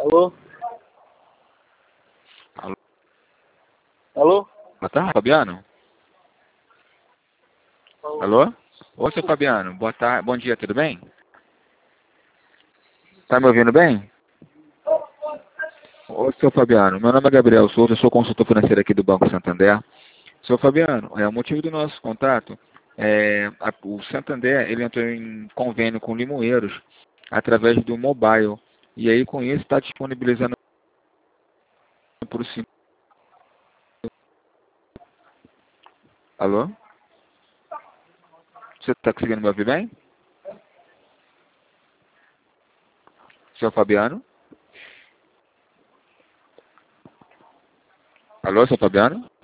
Alô? Alô? Alô? Boa tarde, Fabiano? Alô? Ô, seu Fabiano, boa tarde, bom dia, tudo bem? Tá me ouvindo bem? Ô, seu Fabiano, meu nome é Gabriel Souza, eu sou consultor financeiro aqui do Banco Santander. Seu Fabiano, o motivo do nosso contato o Santander, ele entrou em convênio com Limoeiros através do mobile. E aí, com isso, está disponibilizando por o. Alô? Você está conseguindo me ouvir bem? Seu Fabiano? Alô, seu Fabiano?